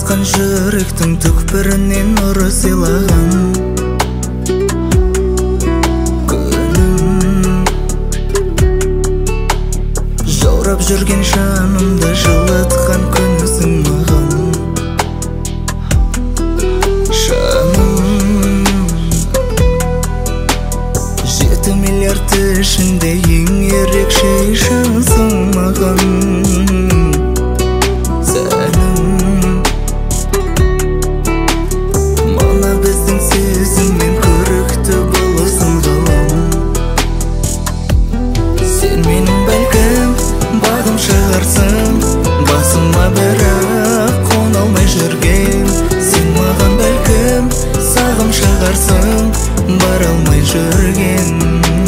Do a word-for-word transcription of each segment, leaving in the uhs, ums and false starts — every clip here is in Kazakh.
жатқан жүректің түкпірінен нұр сыйлаған күнім, жаурап жүрген жанымды жылытқан күнсің маған. Жаным, жеті миллиард ішінде ең ерекше жансың маған. Басыма бірақ қона алмай жүрген, сен маған бәлкім сағым шығарсың, бара алмай жүрген.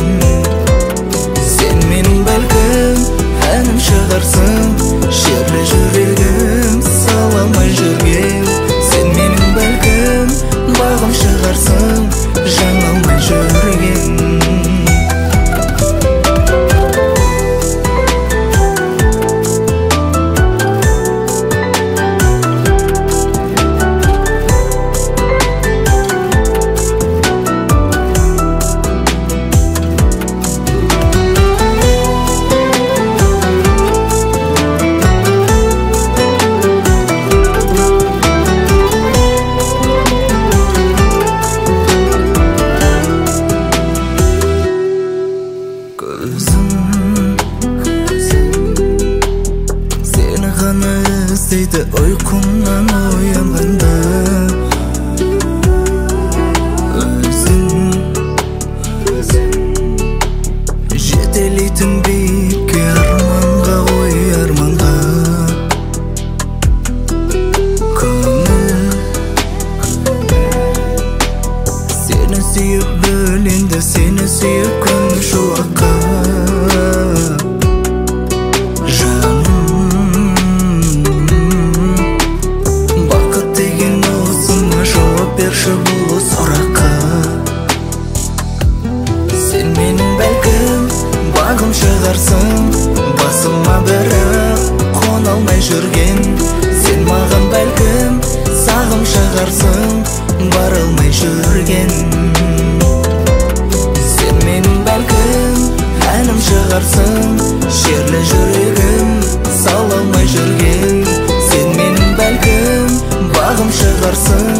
Сен менің бәлкім әнім шығарсың, шерлі жүрегім сала алмай жүрген. Сен менің бәлкім бағым шығарсың, жаңа алмай жүрген. Сені ғана іздейді ұйқымнан оянғанда. Өзің жетелейтін биікке, арманға, ой арманға. Көңіл сені сүйіп бөленді, сені сүйіп күн шуаққа. Бұл сұраққа сен менің бәлкім бағым шығарсың, басыма бірақ қона алмай жүрген. Сен маған бәлкім сағым шығарсың, бара алмай жүрген. Сен менің бәлкім әнім шығарсың, шерлі жүрегім сала алмай жүрген. Сен менің бәлкім бағым шығарсың,